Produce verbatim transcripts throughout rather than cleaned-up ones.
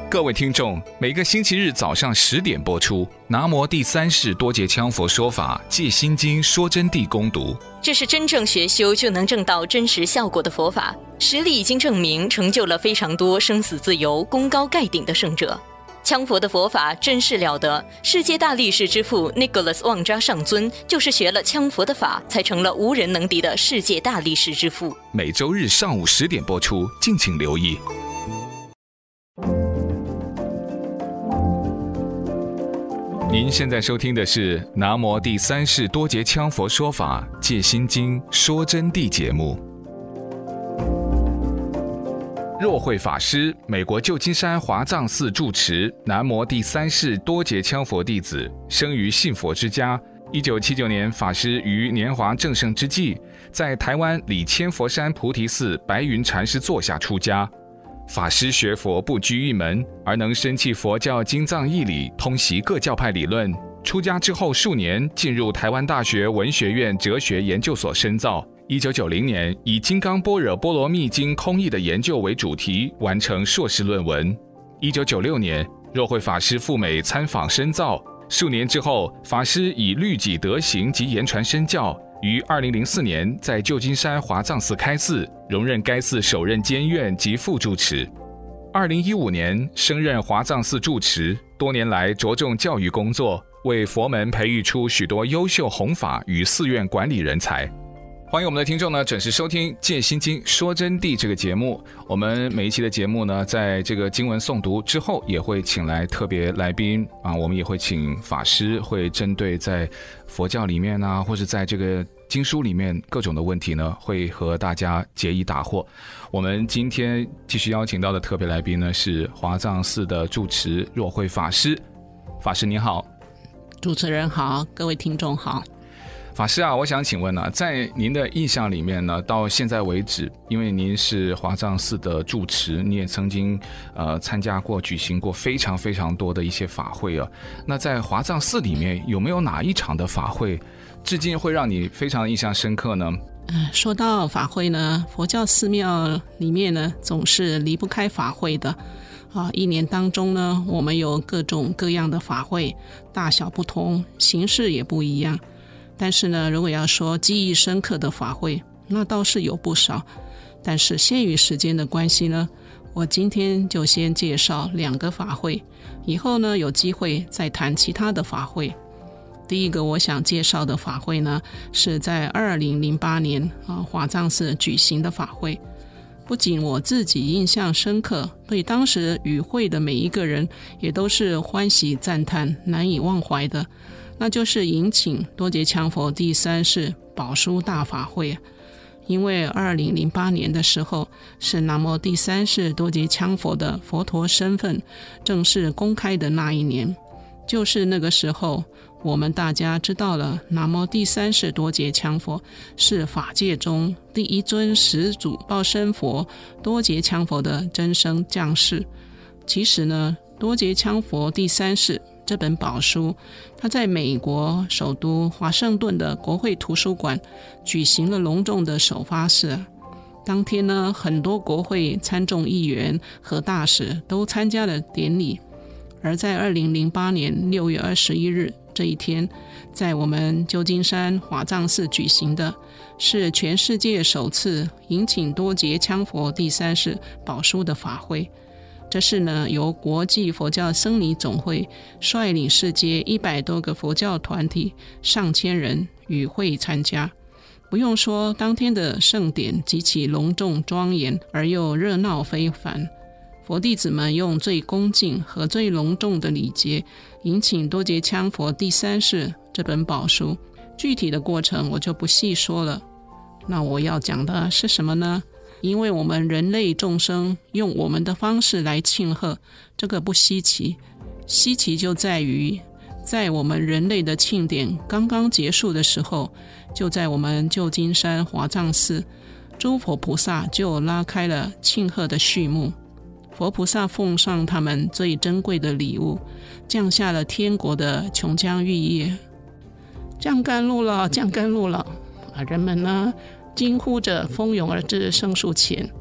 各位听众，每个星期日早上十点播出，南摩第三世多杰羌佛说法戒心经说真谛攻读。 这是真正学修就能证到真实效果的佛法，实力已经证明，成就了非常多生死自由、功高盖顶的圣者。羌佛的佛法真是了得，世界大力士之父 Nicholas 旺扎上尊就是学了羌佛的法，才成了无人能敌的世界大力士之父。 每周日上午十点播出，敬请留意。您现在收听的是南摩第三世多杰羌佛说法戒心经说真谛节目。若慧法师，美国旧金山华藏寺住持，南摩第三世多杰羌佛弟子，生于信佛之家。一九七九年，法师于年华正盛之际，在台湾里千佛山菩提寺白云禅师座下出家。法师学佛不拘一门，而能深契佛教经藏义理，通习各教派理论。出家之后数年，进入台湾大学文学院哲学研究所深造。一九九零年，以《金刚般若波罗蜜经》空义的研究为主题，完成硕士论文。一九九六年，若慧法师赴美参访深造。数年之后，法师以律己德行及言传身教，于二零零四年在旧金山华藏寺开寺，荣任该寺首任监院及副住持。二零一五年升任华藏寺住持，多年来着重教育工作，为佛门培育出许多优秀弘法与寺院管理人才。欢迎我们的听众呢准时收听戒心经说真谛这个节目。我们每一期的节目呢，在这个经文诵读之后，也会请来特别来宾啊，我们也会请法师，会针对在佛教里面啊，或是在这个经书里面各种的问题呢，会和大家解疑答惑。我们今天继续邀请到的特别来宾呢，是华藏寺的住持若慧法师。法师您好。 主持人好，各位听众好。 法师啊，我想请问呢、啊，在您的印象里面呢，到现在为止，因为您是华藏寺的住持，你也曾经呃参加过、举行过非常非常多的一些法会啊。那在华藏寺里面，有没有哪一场的法会，至今会让你非常印象深刻呢？ 嗯，说到法会呢，佛教寺庙里面呢，总是离不开法会的。啊，一年当中呢，我们有各种各样的法会，大小不同，形式也不一样。但是呢，如果要说记忆深刻的法会，那倒是有不少。但是限于时间的关系呢，我今天就先介绍两个法会，以后呢有机会再谈其他的法会。第一个我想介绍的法会呢，是在二零零八年啊华藏寺举行的法会。不仅我自己印象深刻，对当时与会的每一个人也都是欢喜赞叹、难以忘怀的。那就是迎请多杰羌佛第三世宝书大法会。因为二零零八年的时候，是南无第三世多杰羌佛的佛陀身份正式公开的那一年。就是那个时候，我们大家知道了南无第三世多杰羌佛是法界中第一尊始祖报身佛多杰羌佛的真身降世。其实呢，多杰羌佛第三世这本宝书，他在美国首都华盛顿的国会图书馆举行了隆重的首发式。当天呢，很多国会参众议员和大使都参加了典礼。而在二零零八年六月二十一日这一天，在我们旧金山华藏寺举行的是全世界首次迎请多杰羌佛第三世宝书的法会。这是呢，由国际佛教僧尼总会率领世界一百多个佛教团体上千人与会参加。不用说，当天的盛典极其隆重庄严，而又热闹非凡。佛弟子们用最恭敬和最隆重的礼节迎请多杰羌佛第三世这本宝书。具体的过程我就不细说了。那我要讲的是什么呢？因为我们人类众生用我们的方式来庆贺，这个不稀奇。稀奇就在于，在我们人类的庆典刚刚结束的时候，就在我们旧金山华藏寺，诸佛菩萨就拉开了庆贺的序幕。佛菩萨奉上他们最珍贵的礼物，降下了天国的琼浆玉液。降甘露了，降甘露了！人们呢惊呼着蜂拥而至圣树前。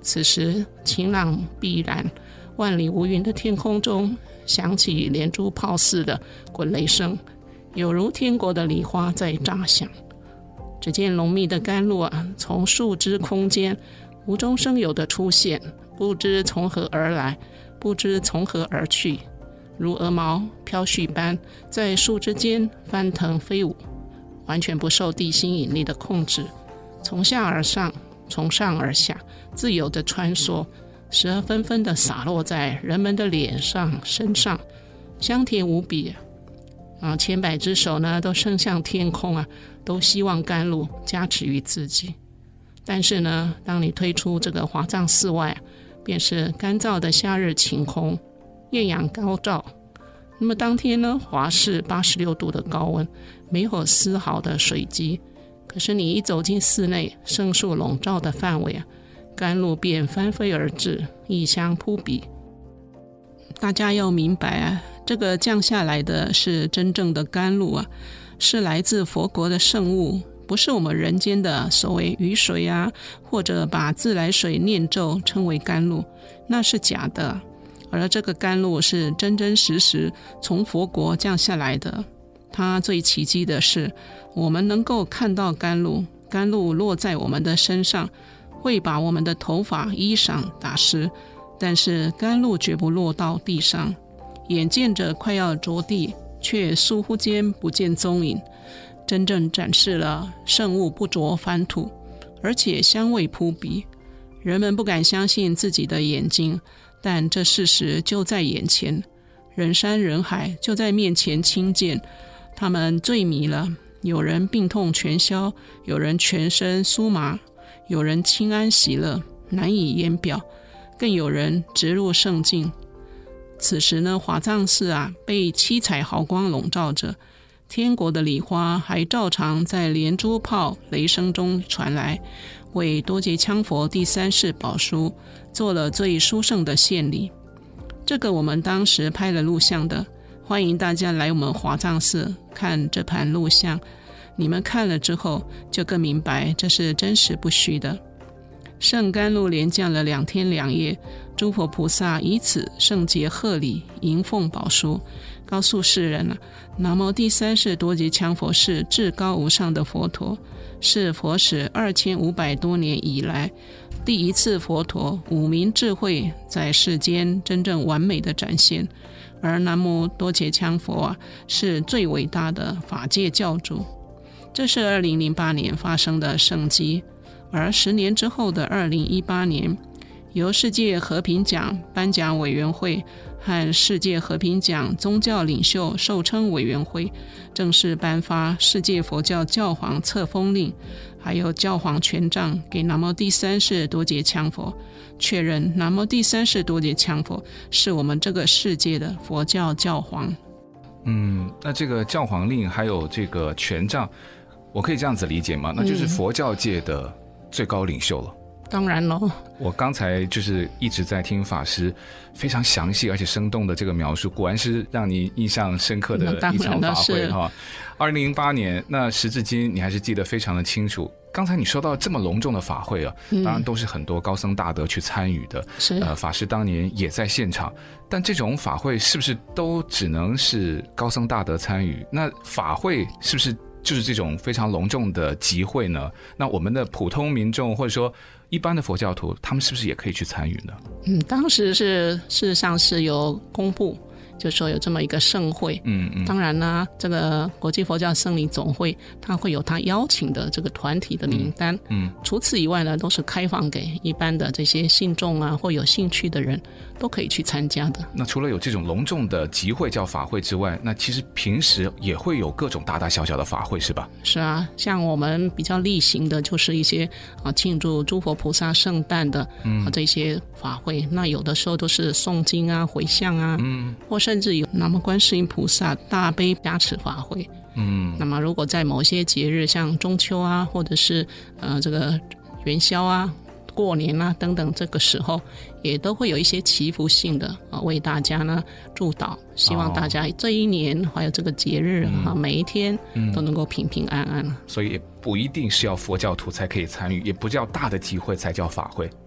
此时晴朗碧蓝、万里无云的天空中，响起连珠炮似的滚雷声，有如天国的礼花在炸响。只见浓密的甘露啊，从树枝空间无中生有的出现，不知从何而来，不知从何而去，如鹅毛飘絮般在树枝间翻腾飞舞，完全不受地心引力的控制，从下而上，从上而下，自由的穿梭，时而纷纷地洒落在人们的脸上身上，香甜无比啊！千百只手呢都伸向天空啊，都希望甘露加持于自己。但是呢，当你推出这个华藏寺外，便是干燥的夏日晴空，艳阳高照。那么当天呢，华氏八十六度的高温，没有丝毫的水迹。可是你一走进寺内圣树笼罩的范围啊，甘露便翻飞而至，异香扑鼻。大家要明白啊，这个降下来的是真正的甘露啊，是来自佛国的圣物，不是我们人间的所谓雨水啊，或者把自来水念咒称为甘露，那是假的。而这个甘露是真真实实从佛国降下来的。它最奇迹的是，我们能够看到甘露，甘露落在我们的身上，会把我们的头发、衣裳打湿，但是甘露绝不落到地上，眼见着快要着地，却疏忽间不见踪影，真正展示了圣物不着凡土，而且香味扑鼻。人们不敢相信自己的眼睛，但这事实就在眼前，人山人海就在面前亲见。他们醉迷了，有人病痛全消，有人全身酥麻，有人清安喜乐，难以言表，更有人直入圣境。此时呢，华藏寺啊，被七彩毫光笼罩着，天国的礼花还照常在连珠炮雷声中传来，为多杰羌佛第三世宝书做了最殊胜的献礼。这个我们当时拍了录像的，欢迎大家来我们华藏寺看这盘录像，你们看了之后就更明白这是真实不虚的。圣甘露连降了两天两夜，诸佛菩萨以此圣洁贺礼迎奉宝书，告诉世人啊，南无第三世多杰羌佛是至高无上的佛陀，是佛史二千五百多年以来第一次佛陀五明智慧在世间真正完美的展现。而南无多杰羌佛啊，是最伟大的法界教主。这是二零零八年发生的圣迹。而十年之后的二零一八年，由世界和平奖颁奖委员会和世界和平奖宗教领袖授称委员会正式颁发世界佛教教皇册封令，还有教皇权杖给南无第三世多杰羌佛，确认南无第三世多杰羌佛是我们这个世界的佛教教皇。 嗯，那这个教皇令还有这个权杖，我可以这样子理解吗？那就是佛教界的最高领袖了。嗯， 当然咯， 我刚才就是一直在听法师非常详细而且生动的这个描述，果然是让你印象深刻的一场法会哈。二零零八年，那时至今你还是记得非常的清楚。刚才你说到这么隆重的法会啊，当然都是很多高僧大德去参与的， 是呃，法师当年也在现场。但这种法会是不是都只能是高僧大德参与？那法会是不是就是这种非常隆重的集会呢？那我们的普通民众或者说一般的佛教徒，他们是不是也可以去参与呢？ 嗯，当时是事实上是有公布，就说有这么一个盛会。嗯嗯，当然呢，这个国际佛教僧侣总会它会有它邀请的这个团体的名单。嗯，嗯除此以外呢，都是开放给一般的这些信众啊，或有兴趣的人都可以去参加的。 那除了有这种隆重的集会叫法会之外，那其实平时也会有各种大大小小的法会，是吧？ 是啊，像我们比较例行的就是一些啊庆祝诸佛菩萨圣诞的啊这些法会。那有的时候都是诵经啊、回向啊，嗯，或甚至有南无观世音菩萨大悲加持法会。嗯，那么如果在某些节日，像中秋啊，或者是呃这个元宵啊、过年啊等等，这个时候也都会有一些祈福性的啊，为大家呢祝祷，希望大家这一年还有这个节日啊、哦，每一天都能够平平安安。 所以也不一定是要佛教徒才可以参与，也不叫大的集会才叫法会。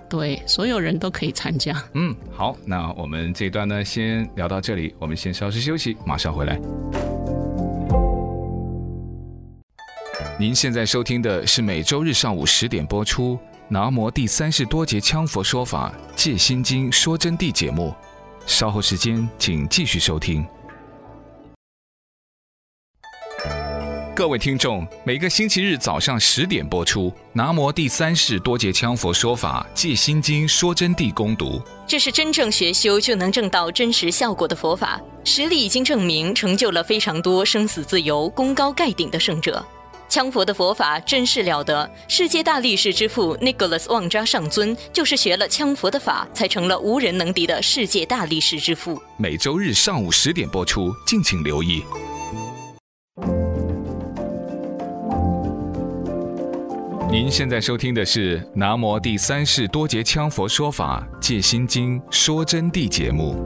对，所有人都可以参加。 嗯，好，那我们这一段呢先聊到这里，我们先稍事休息，马上回来。您现在收听的是每周日上午十点播出南摩第三世多杰羌佛说法戒心经说真谛节目，稍后时间请继续收听。各位听众，每个星期日早上十点播出南摩第三世多杰羌佛说法戒心经说真谛攻读， 这是真正学修就能证到真实效果的佛法，实力已经证明，成就了非常多生死自由、功高盖顶的圣者。羌佛的佛法真是了得，世界大力士之父 Nicholas 旺扎上尊就是学了羌佛的法，才成了无人能敌的世界大力士之父。 每周日上午十点播出，敬请留意。您现在收听的是南摩第三世多杰羌佛说法戒心经说真谛节目，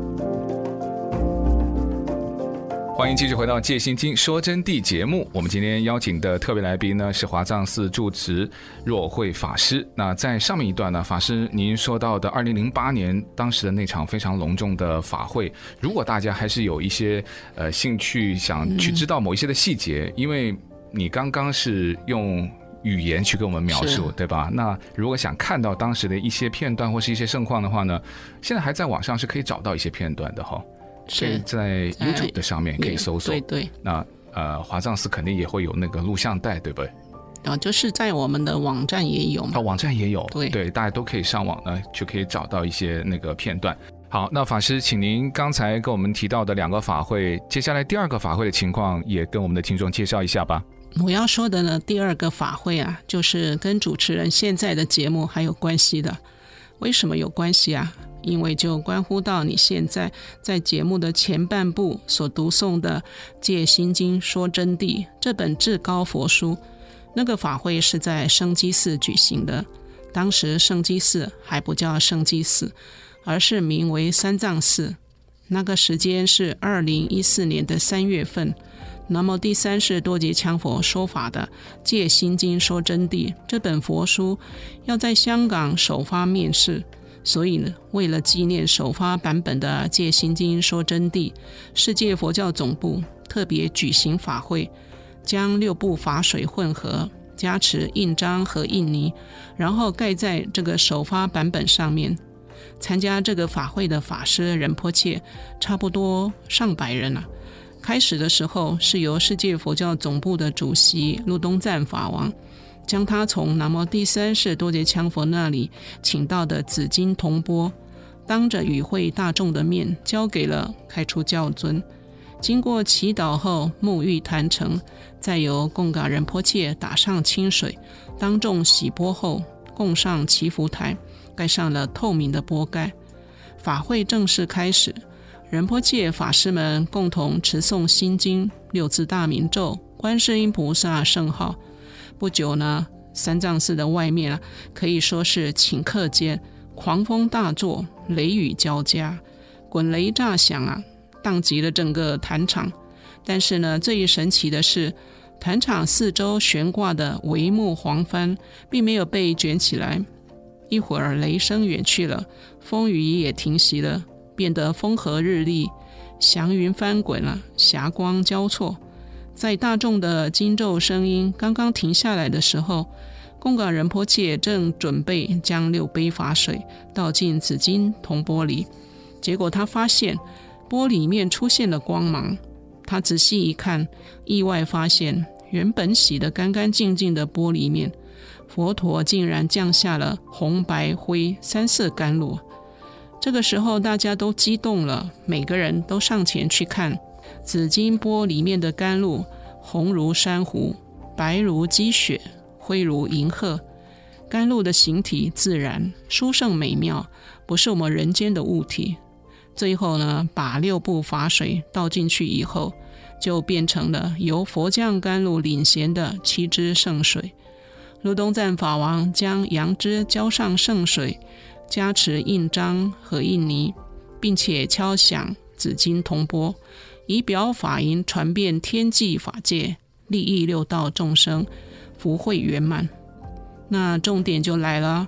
欢迎继续回到戒心经说真谛节目。我们今天邀请的特别来宾呢是华藏寺住持若慧法师。那在上面一段呢，法师您说到的二零零八年当时的那场非常隆重的法会，如果大家还是有一些呃兴趣想去知道某一些的细节，嗯、因为你刚刚是用语言去跟我们描述，对吧？那如果想看到当时的一些片段或是一些盛况的话呢，现在还在网上是可以找到一些片段的哈，是在 YouTube 的上面可以搜索。 对对。 那呃，华藏寺肯定也会有那个录像带，对不对？ 啊，就是在我们的网站也有嘛。 哦，网站也有。 对对，大家都可以上网呢，就可以找到一些那个片段。好，那法师，请您刚才跟我们提到的两个法会，接下来第二个法会的情况也跟我们的听众介绍一下吧。 我要说的呢，第二个法会啊，就是跟主持人现在的节目还有关系的。为什么有关系啊？因为就关乎到你现在在节目的前半部所读诵的《戒心经说真谛》这本至高佛书。那个法会是在圣基寺举行的，当时圣基寺还不叫圣基寺，而是名为三藏寺。那个时间是二零一四年的三月份。南无第三世多杰羌佛说法的《戒心经说真谛》这本佛书要在香港首发面世，所以呢，为了纪念首发版本的《戒心经说真谛》，世界佛教总部特别举行法会，将六部法水混合，加持印章和印泥，然后盖在这个首发版本上面。参加这个法会的法师仁波切差不多上百人了、啊。开始的时候是由世界佛教总部的主席陆东赞法王将他从南无第三世多杰羌佛那里请到的紫金铜钵，当着与会大众的面交给了开出教尊。经过祈祷后沐浴坛成，再由贡嘎仁波切打上清水，当众洗钵后供上祈福台，盖上了透明的钵盖。法会正式开始，仁波切法师们共同持诵心经、六字大明咒、观世音菩萨圣号。不久呢，三藏寺的外面啊，可以说是顷刻间狂风大作，雷雨交加，滚雷炸响啊，荡极了整个坛场。但是呢，最神奇的是，坛场四周悬挂的帷幕黄帆并没有被卷起来。一会儿雷声远去了，风雨也停息了，变得风和日丽，祥云翻滚了，霞光交错。在大众的经咒声音刚刚停下来的时候，贡嘎仁波切正准备将六杯法水倒进紫金铜钵里，结果他发现钵里面出现了光芒。他仔细一看，意外发现原本洗得干干净净的钵里面，佛陀竟然降下了红白灰三色甘露。这个时候大家都激动了，每个人都上前去看紫金钵里面的甘露，红如珊瑚，白如积雪，灰如银鹤。甘露的形体自然殊胜美妙，不是我们人间的物体。最后呢，把六部法水倒进去以后，就变成了由佛降甘露领衔的七支圣水。卢东赞法王将杨枝浇上圣水，加持印章和印泥，并且敲响紫金铜钵，以表法音传遍天际法界，利益六道众生，福慧圆满。那重点就来了，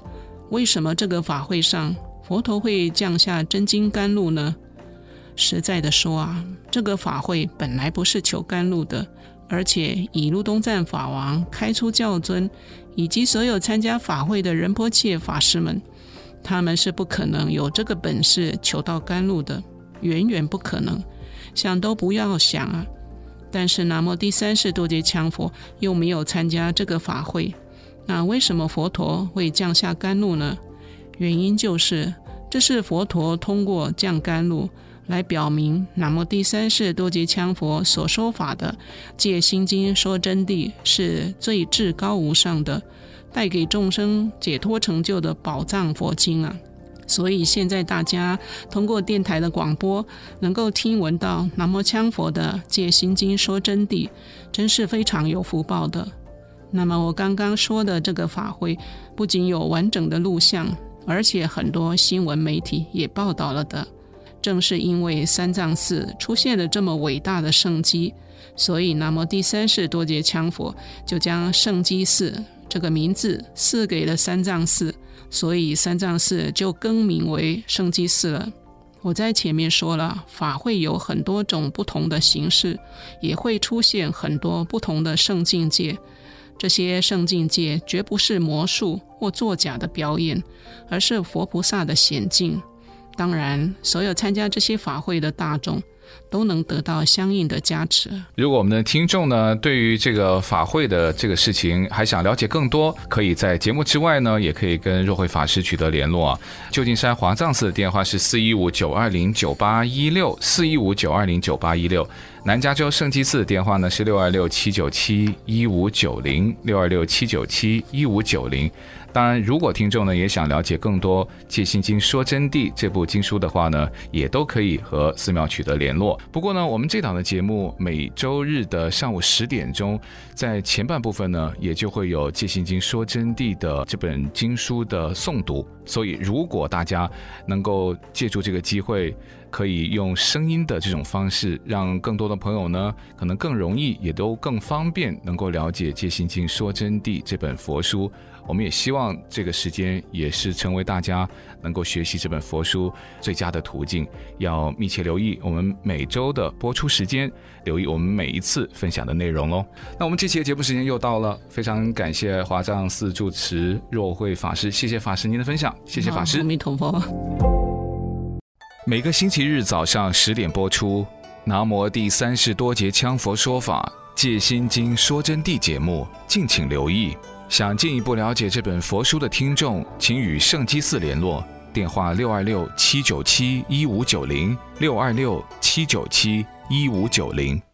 为什么这个法会上佛陀会降下真金甘露呢？实在的说啊，这个法会本来不是求甘露的，而且以路东赞法王、开出教尊以及所有参加法会的仁波切法师们，他们是不可能有这个本事求到甘露的，远远不可能，想都不要想啊。但是南无第三世多杰羌佛又没有参加这个法会，那为什么佛陀会降下甘露呢？原因就是这是佛陀通过降甘露来表明南无第三世多杰羌佛所说法的戒心经说真谛是最至高无上的，带给众生解脱成就的宝藏佛经啊。所以现在大家通过电台的广播能够听闻到南无羌佛的戒心经说真谛，真是非常有福报的。那么我刚刚说的这个法会不仅有完整的录像，而且很多新闻媒体也报道了的。正是因为三藏寺出现了这么伟大的圣迹，所以南无第三世多杰羌佛就将圣迹寺这个名字赐给了三藏寺，所以三藏寺就更名为圣迹寺了。我在前面说了，法会有很多种不同的形式，也会出现很多不同的圣境界。这些圣境界绝不是魔术或作假的表演，而是佛菩萨的显境。当然，所有参加这些法会的大众都能得到相应的加持。 如果我们的听众呢，对于这个法会的这个事情还想了解更多，可以在节目之外呢，也可以跟若慧法师取得联络啊。旧金山华藏寺的电话是四一五九二零九八一六 四一五九二零九八一六，南加州圣基寺的电话呢是六二六七九七一五九零 六二六七九七一五九零。当然，如果听众呢也想了解更多《戒心经说真谛》这部经书的话呢，也都可以和寺庙取得联络。不过呢，我们这档的节目每周日的上午十点钟，在前半部分呢，也就会有《戒心经说真谛》的这本经书的诵读。所以，如果大家能够借助这个机会，可以用声音的这种方式，让更多的朋友呢，可能更容易，也都更方便，能够了解《戒心经说真谛》这本佛书。我们也希望这个时间也是成为大家能够学习这本佛书最佳的途径。要密切留意我们每周的播出时间，留意我们每一次分享的内容咯。那我们这期的节目时间又到了，非常感谢华藏寺住持若慧法师，谢谢法师您的分享，谢谢法师。 阿弥陀佛。 每个星期日早上十点播出南无第三世多杰羌佛说法戒心经说真谛节目，敬请留意。想进一步了解这本佛书的听众，请与圣基寺联络，电话六二六七九七一五九零 六二六七九七一五九零。